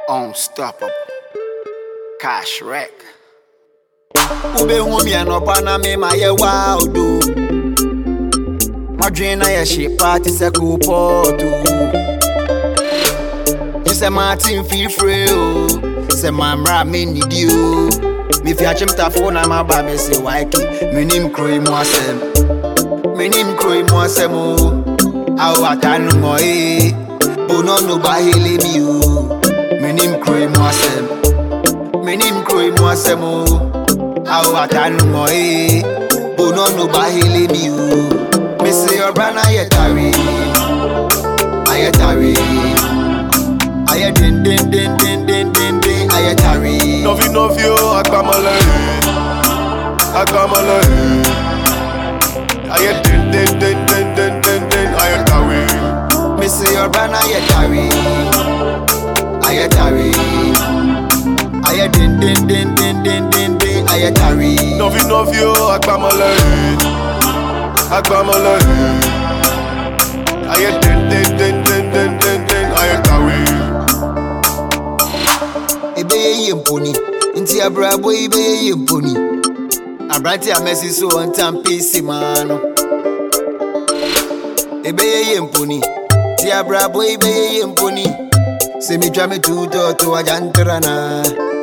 Unstoppable. Cash wreck. Ube humi anopana me ma ye wild do. Madrina ye she party se kupoto. You say Martin feel free oh. Say mamra me need you. Me fi achim ta phone na ma ba me say wiki. Me nim kroi mo asem. Me nim kroi mo asem oh. Awa tanu mo eh. Bono no ba hele mi oh. Me nim kroi mo asem. Me nim kroi mo asem oh. Awa tanu mo eh. Bono no ba hele mi oh. Me say your brana yetari. Ayetari. Aye din din din din din din din ayetari. Novi novio akamale. Akamale. Aye din din din din din din din ayetari. Me say your brana ayetari. Ayetari. Aye din din din din din din din ayetari. Novi novio akamale. Akamale. Aye din din din din din din din ayetari. Ebe ye mponi, inti abrabo ebe ye mponi. Abranti amesi so on tampisi mano. Ebe ye mponi, ti abrabo ebe ye mponi. Se mi drame tuto to ajantrana.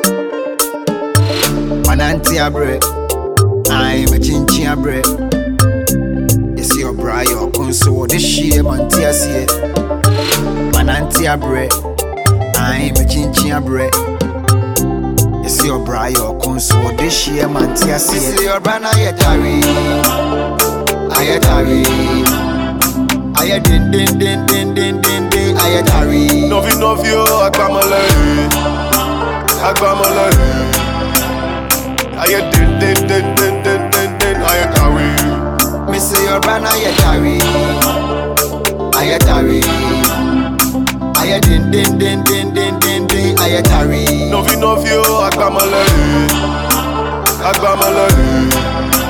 Mananti abre, I'm a chinchi abre. You see your bra your conso this shit manti asie. Mananti abre, I'm a chinchi abre. You see your bra your conso this year man tia see. You see your brana ayetari. Ayetari. Aye din din din din din din din ayetari. Novi novio akamale. Akamale. Aye din din din din din din din ayetari. Me see your brana ayetari. Ayetari. Aye din din din din din din din ayetari. Novi novio akamale. Akamale.